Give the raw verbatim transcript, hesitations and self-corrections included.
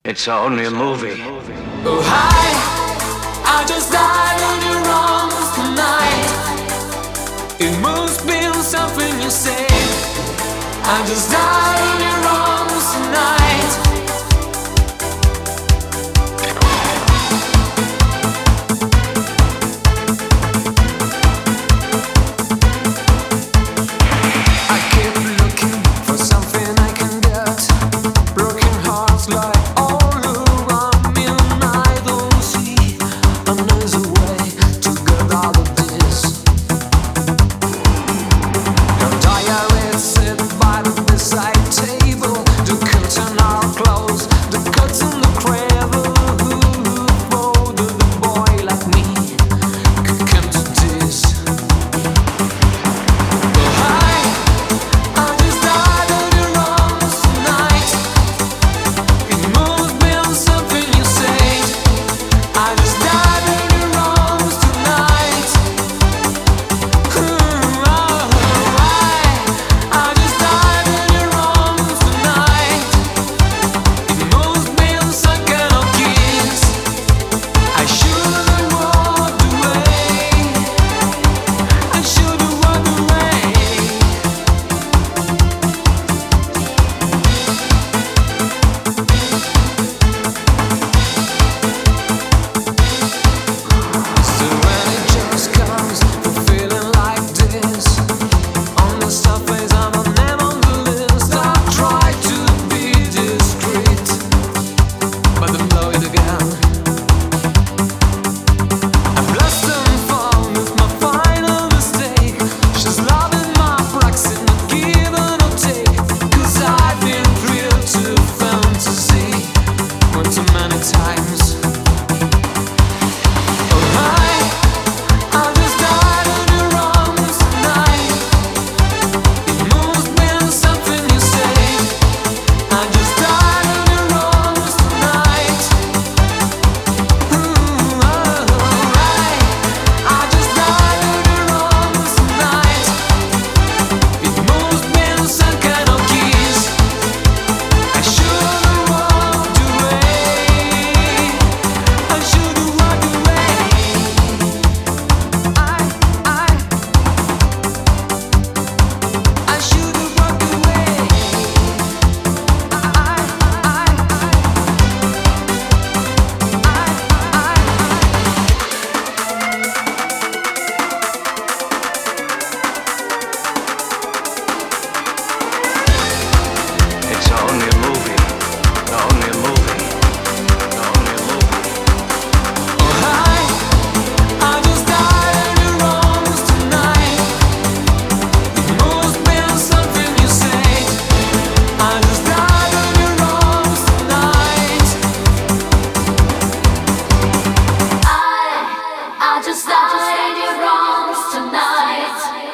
It's only a movie. Oh hi, I just died in your arms tonight. It must be something you say. I just died in your arms tonight. I keep looking for something I can get. Broken hearts like all around me, and I don't see another way to get out of this. Your diary sit by the bedside table. The curtain are closed, the curtain the cradle. Who thought that a boy like me could come to this? Oh hi, I just died in your arms tonight. It must be something you said. I just died in your arms tonight. Hmm, oh, I, I just died in your arms tonight. It must be some kind of kiss. I should've walked away. I should've walked away. So when it just comes to feeling like this, on the surface I'm a name on the list. I try to be discreet, but then blow it again. I'm lost and found with my final mistake. She's loving my praxis, not give or take. 'Cause I've been thrilled to fantasy one too many times. Oh hi, I just died in your arms tonight. It must be something you said. I just died in your arms tonight. Ooh, alright. I just died in your arms tonight. It must be some kind of kiss. I should've walked away. I should've walked away. I, I, I should've walked away. I, I, It's only a movie. Only a movie. Only a movie. oh hi, I just died in your arms tonight. It must be something you said. I just died in your arms tonight. I, I just died in your arms tonight.